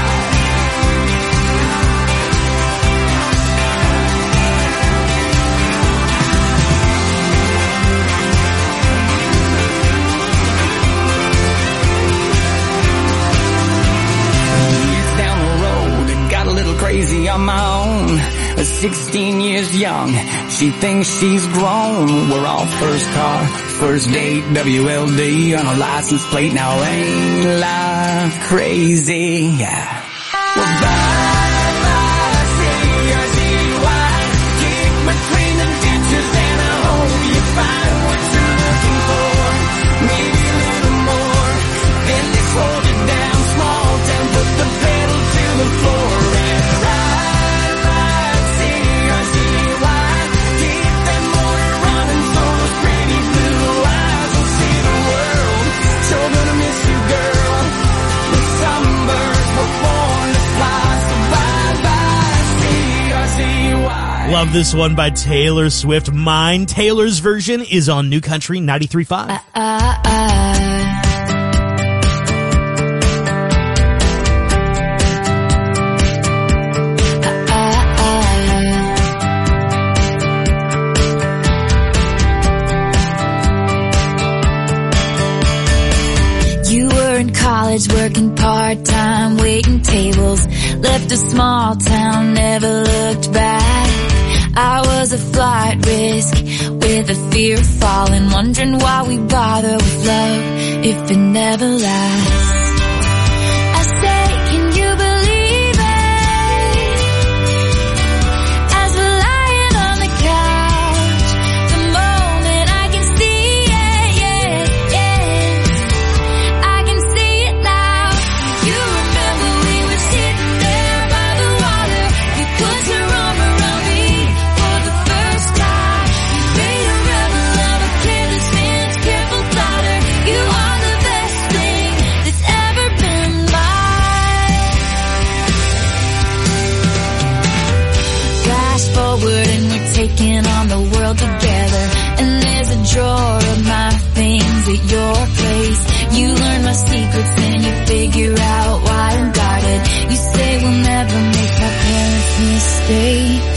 S29: Years down the road, it got a little crazy on my own. 16 years young, she thinks she's grown. We're all first car, first date, WLD on a license plate. Now ain't life crazy? Yeah. Well, bye-bye, CRZY, keep between the ditches, and I hope you find what you're looking for. Maybe a little more, then just hold it down, small town, put the pedal to the floor and ride, CRZY, keep that motor running so those pretty blue eyes will see the world. Sure gonna miss you, girl, but some birds were born to fly, so bye-bye, CRZY.
S1: Love this one by Taylor Swift. Mine, Taylor's version, is on New Country 93.5.
S2: in college working part-time, waiting tables. Left a small town, never looked back. I was a flight risk with a fear of falling, wondering why we bother with love if it never lasts. I say, can you believe it? As we're lying on the couch, the moment I can see it, yes, yes, I can see it now. You remember we were sitting there by the water, you put your arm around me for the first time. You made a rebel of a careless man's careful daughter. You are the best thing that's ever been mine. Flash forward and we're taking on the world together, and there's a drawer of my things at your place. You learn my secrets and you figure out why I'm guarded. You say we'll never make my parents' mistakes,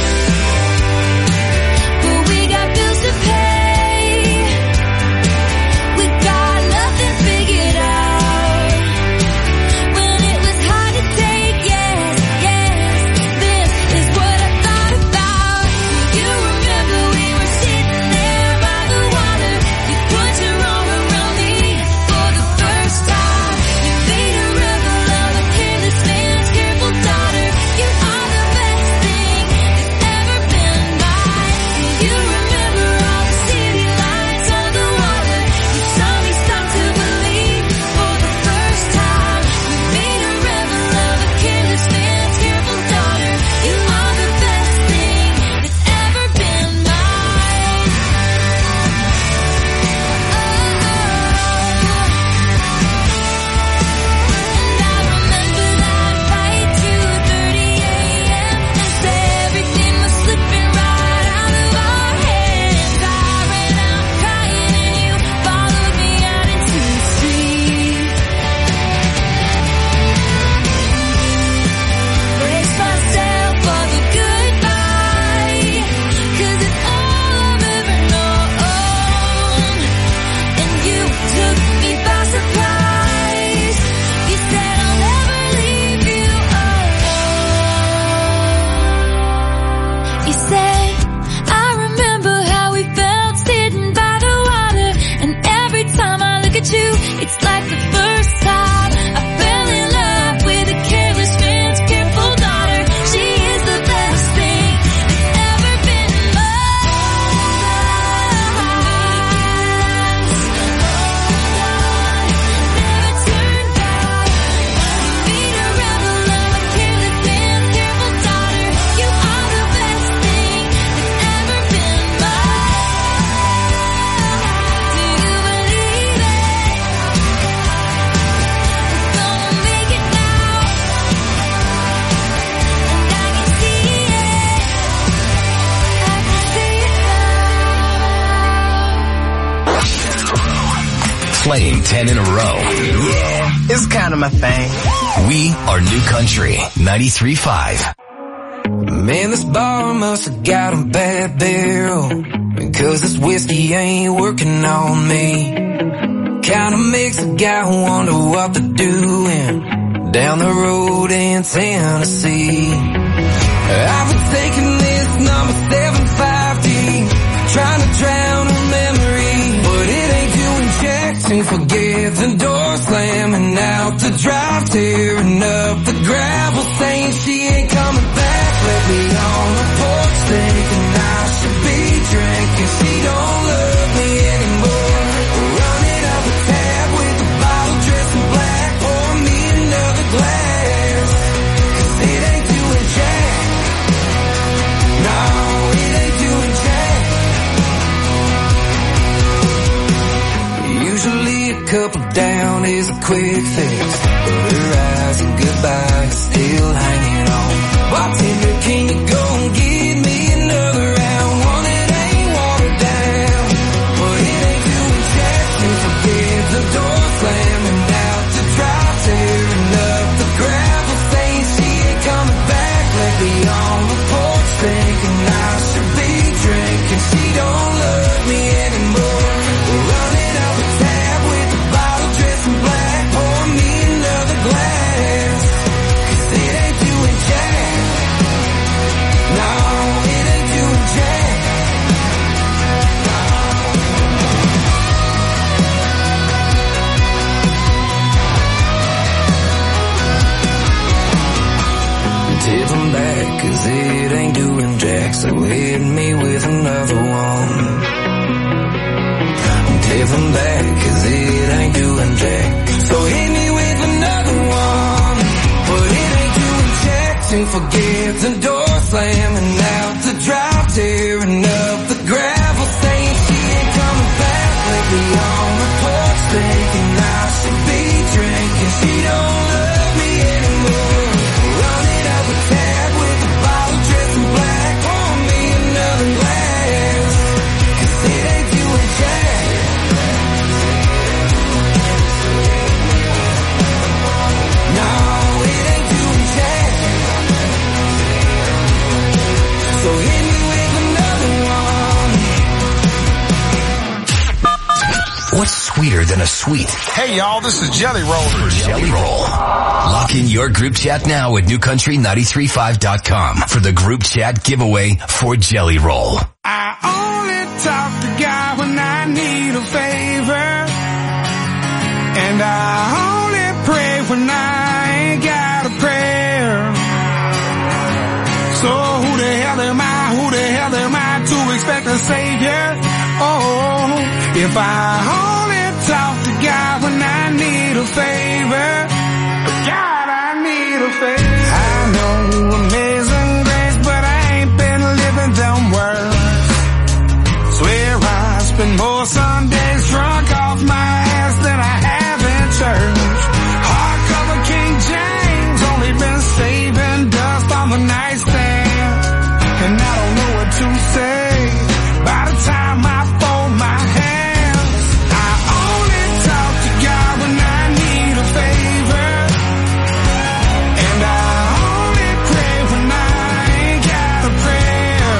S2: but we got bills to pay. We got nothing figured out. When it was hard to take, yes, yes, this is what I thought about. You remember we were sitting there by the water. You put your arm around me for the first time. You made a rebel of a careless man's careful daughter. You are the best thing that's ever been mine. You remember all the city lights on the water. You saw me start to believe for the first time. You made a rebel of a careless man's careful daughter. You are the best thing that's ever been mine. And I remember that fight, 2:30 a.m. as everything was slipping right out of our hands. I ran out crying and you followed me out into the street. Brace myself for the goodbye, 'cause it's all I've ever known. And you took me by surprise. You said I'll never leave you alone. You said, I remember how we felt sitting by the water, and every time I look at you, it's like the first time I fell in love with a careless man's careful daughter. She is the best thing that's ever been mine. Never turn back. Beat a rebel of a careless man's careful daughter. You are the best thing that's ever been mine. Do you believe it? We're gonna make it now, and I can see it. I can see it now.
S3: Playing 10 in a row.
S28: Yeah, it's kind of my thing.
S3: We are New Country 93.5.
S29: Man, this bar must have got a bad barrel, because this whiskey ain't working on me. Kinda makes a guy wonder what they're doing down the road in Tennessee. I've been taking this number 750, trying to drown a memory, but it ain't doing jack to forget the door slamming out the drive, tearing up the gravel, saying she ain't coming back. Let me on the porch thinking I should be drinking. She don't love me anymore. Running up a tab with the bottle dressed in black. Pour me another glass, 'cause it ain't doing jack. No, it ain't doing jack. Usually a couple down is a quick fix, but her eyes and goodbye is still hanging on. Bartender, can you go and give me another round? One that ain't watered down, but it ain't doing jack to forget the door slamming out the drive, tearing up the gravel, saying she ain't coming back. Let me on the porch thinking I should be drinking. She don't love me anymore. Running out the tab with the bottle dressed in black. cause it ain't doing jack. So hit me with another one. Tip them back, cause it ain't doing jack. So hit me with another one. But it ain't doing jack. And forget the door slamming out the drive, tearing up the gravel, saying she ain't coming back. Lately on the porch, thinking I should be drinking. She don't love me anymore. Running up a tab with a bottle dressed in black. Pour me another glass, cause it ain't doing jack. No, it ain't doing jack. So hit me with another one.
S3: What's sweeter than a sweet?
S4: Hey y'all, this is Jelly Roll.
S3: Jelly Roll. Lock in your group chat now at newcountry935.com for the group chat giveaway for Jelly Roll.
S29: I only talk to God when I need a favor, and I only pray when I ain't got a prayer. So who the hell am I? Who the hell am I to expect a savior? Oh, if I only talk to God when I need a favor, God, I need a favor. I know amazing grace, but I ain't been living them words. Swear I spend more Sundays drunk off my ass than I have in church. Hardcover King James, only been saving dust on the nightstand, and I don't know what to say by the time I fold my hands. I only talk to God when I need a favor, and I only pray when I ain't got a prayer.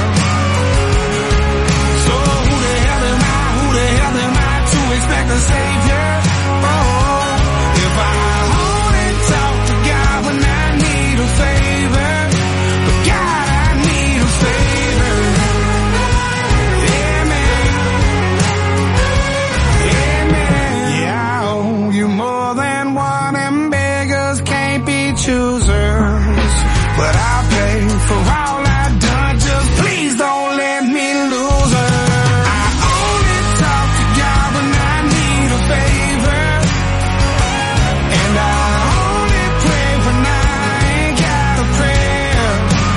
S29: So who the hell am I? Who the hell am I to expect a savior? Oh, if I only talk to God when I need a favor, but God, I need a favor. Yeah, man. Yeah, man. Yeah, I owe you more than one, and beggars can't be choosers. But I'll pay for all I've done, just please don't let me lose her. I only talk to God when I need a favor, and I only pray when I ain't got a prayer.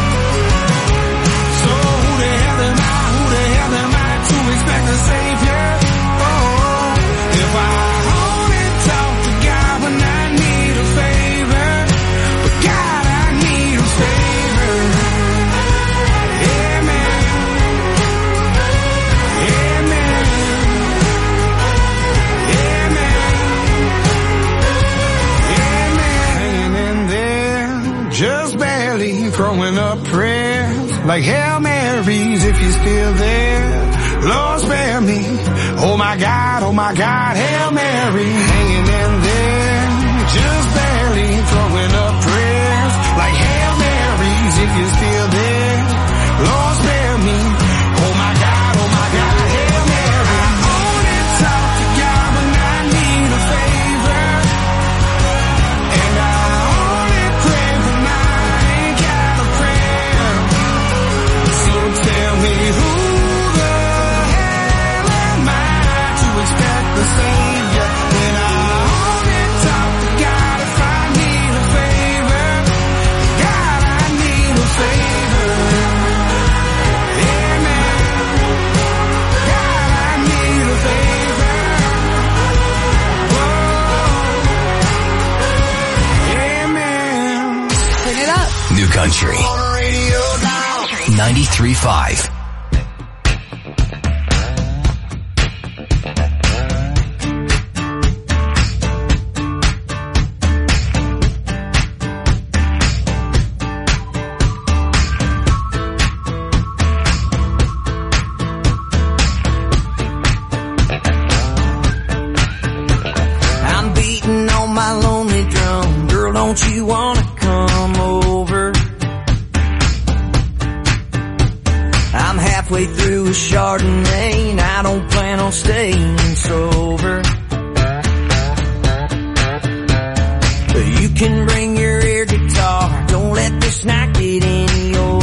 S29: So who the hell am I? Who the hell am I to expect a savior? Oh, if I only talk to God when I need a favor, but God, I need a favor. Yeah, man. Yeah, man. Yeah, man. Yeah, man. Hanging in there, just barely throwing up prayers like Hail Marys if you're still there. Lord, spare me. Oh my God, Hail Mary. Hanging in there, just barely throwing up prayers like Hail Marys if you're still there. Lord, spare me. Oh my God, Hail Mary. I only talk to God when I need a favor, and I only pray when I ain't got a prayer. So tell me who the hell am I to expect the savior when I only talk to God if I need a favor? God, I need a favor. Yeah, man. God, I need a favor. Whoa. Yeah, man.
S2: Turn it up.
S3: New Country 93.5.
S29: I'm beating on my lonely drum. Girl, don't you wanna come over? I'm halfway through a Chardonnay and I don't plan on staying sober. You can bring your air guitar, don't let this night get any older.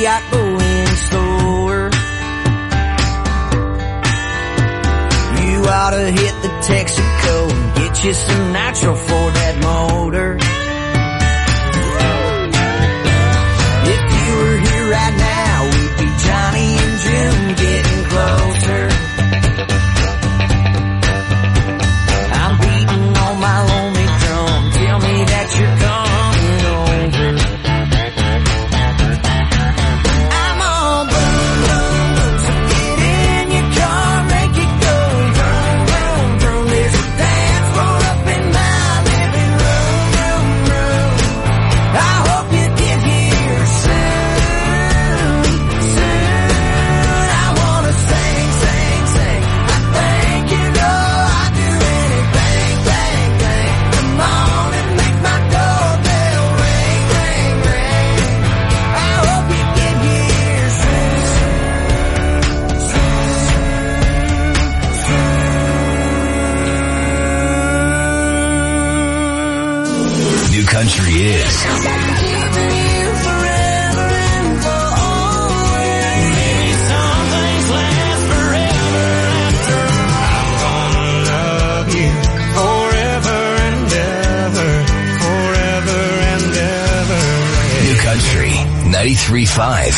S29: got going slower. You ought to hit the Texaco and get you some nitro for that motor. If you were here right now, we'd be Johnny and June getting closer. I'm beating on my lonely drum. Tell me that you're coming over. I'm all boom, boom, boom. So get in your car, make it go vroom, vroom, vroom. There's a dance floor up in my living room, room, room. I hope you get here soon, soon. I wanna sing, sing, sing. I think you know I'd do anything, bang, bang. Come on and make my doorbell ring, ring, ring. I hope you get here soon, soon.
S3: New country is New Country 93.5.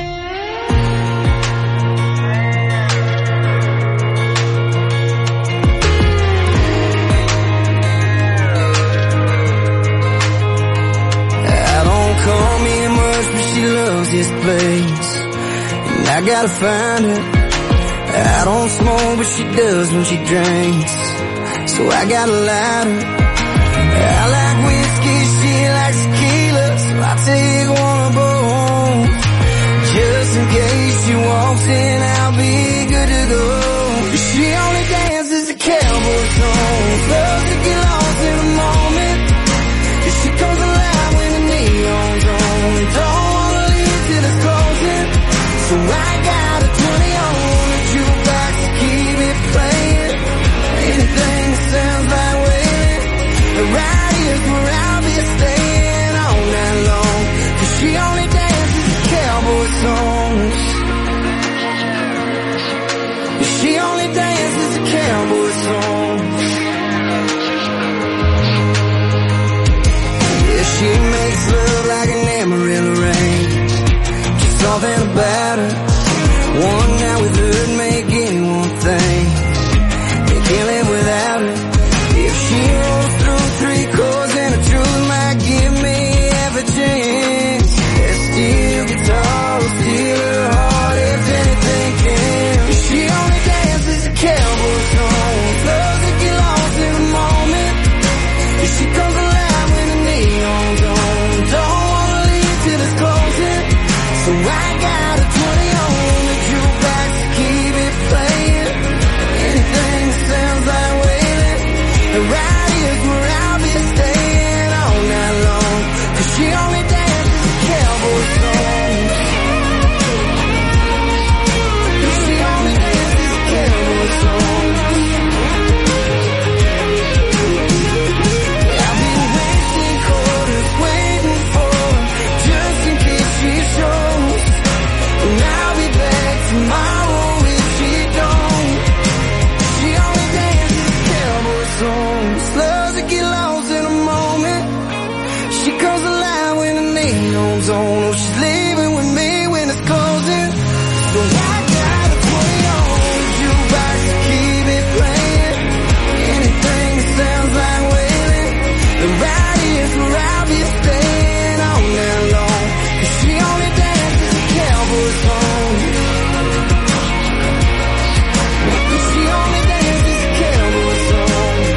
S29: I don't call me much, but she loves this place, and I gotta find her. I don't smoke, but she does when she drinks, so I got a lighter. I like whiskey, she likes tequila, so I take one of both. Just in case she walks in, I'll be good to go. She only dances to cowboy songs, loves to get lost in the moment. She comes alive when the neon's on. Don't wanna leave till it's closing, so I got a 20 on the jukebox to keep it playing. Anything that sounds like wailing, right here's where I'll be staying all night long. 'Cause she only dances to cowboy songs. She only dances to cowboy songs. She makes love like an Amarillo rain. Just something about her. One night with her would make anyone think they can't live without her. If she rolls through 3 chords and the truth might give me half a chance. That steel guitar will steal her heart if anything can. She only dances to cowboy songs, loves to get lost in the moment. She comes alive when the neon's on. Don't wanna leave till it's closing, so I got a 20 on the jukebox to keep it playing. Anything that sounds like wailing, right here's where I'll be staying all night long. 'Cause she only dances to cowboy songs. She only dances to cowboy songs. Oh, she's leaving with me when it's closing, so I got a 20 on the jukebox to keep it playing. Anything that sounds like wailing, right here's where I'll be staying all night long. 'Cause she only dances to cowboy songs. She only dances to cowboy songs.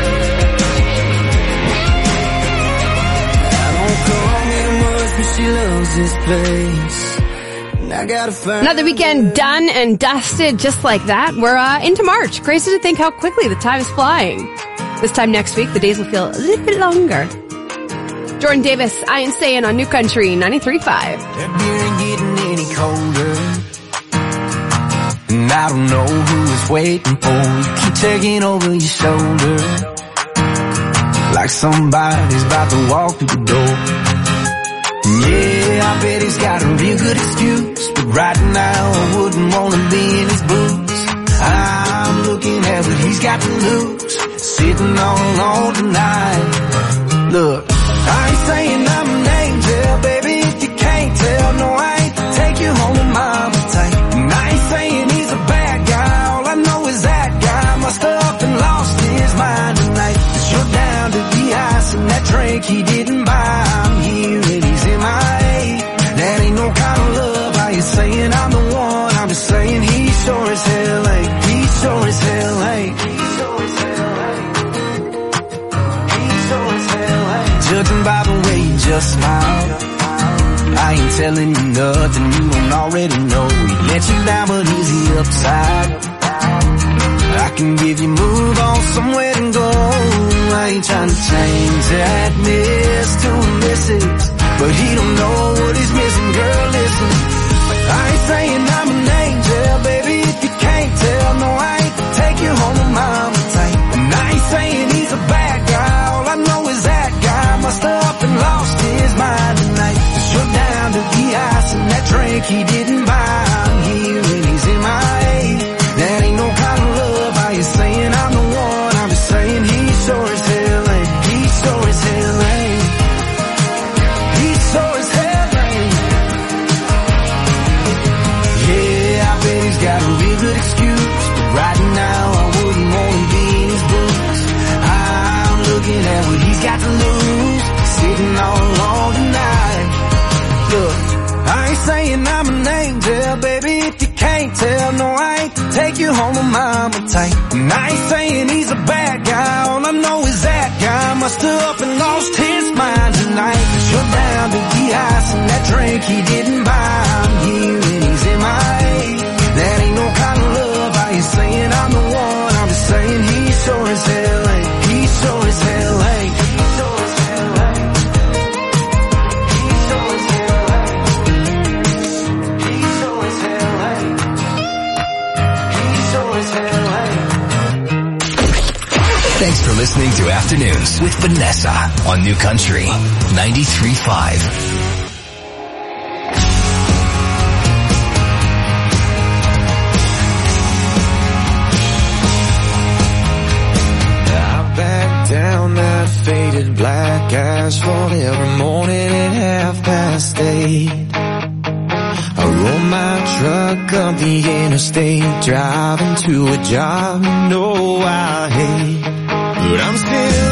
S29: I don't call me much, but she loves this place. I gotta find
S5: another weekend done and dusted just like that. We're into March. Crazy to think how quickly the time is flying. This time next week, the days will feel a little bit longer. Jordan Davis, I Ain't Saying on New Country 93.5.
S29: That beer ain't getting any colder, and I don't know who it's waiting for. You keep taking over your shoulder, like somebody's about to walk through the door. Yeah. Yeah, I bet he's got a real good excuse, but right now I wouldn't wanna be in his boots. I'm looking at what he's got to lose, sitting all alone tonight. Look, I ain't saying I'm an angel, baby, if you can't tell. No, I ain't to take you home to mama tight. And I ain't saying he's a bad guy, all I know is that guy must have up and lost his mind tonight. But you're down to the ice and that drink he didn't buy. I'm here and he's MIA. That ain't no kind of love. How you saying I'm the one? I'm just saying he sure as hell ain't. He sure as hell ain't. He sure as hell ain't. He sure as hell ain't. Judging by the way you just smiled, I ain't telling you nothing you don't already know. He let you down, but is he upside? I can give you move on somewhere to go. I ain't trying to change that miss to a missus, but he don't know what he's missing. Girl, listen, I ain't saying I'm an angel, baby, if you can't tell. No, I ain't to take you home to mama tight. And I ain't saying he's a bad guy, all I know is that guy must have up and lost his mind tonight. Cause you're down to the ice and that drink he didn't buy. I'm here and he's MIA. That ain't no kind of love. How you saying I'm the one? I'm just saying he sure as hell ain't. He sure as hell ain't. He sure as hell ain't. Yeah, I bet he's got a real good excuse, but right now I wouldn't want to be in his boots. I'm looking at what he's got to lose, sitting all alone tonight. Look, I ain't saying I'm an angel, baby, if you can't tell. No, I ain't to take you home to mama tight. And I ain't saying he's a bad guy, all I know is that guy must have up and lost his mind tonight. Cause you're down to the ice and that drink he didn't buy. I'm here and he's MIA. That ain't no kind of love. How you saying I'm the one? I'm just saying he sure as hell ain't. He sure as hell ain't. He sure as hell ain't. He sure as hell ain't. He sure as hell ain't. He sure as hell ain't.
S3: Thanks for listening to Afternoons with Vanessa on New Country 93.5.
S29: Down that faded black asphalt every morning at 8:30. I roll my truck up the interstate, driving to a job I know I hate, but I'm still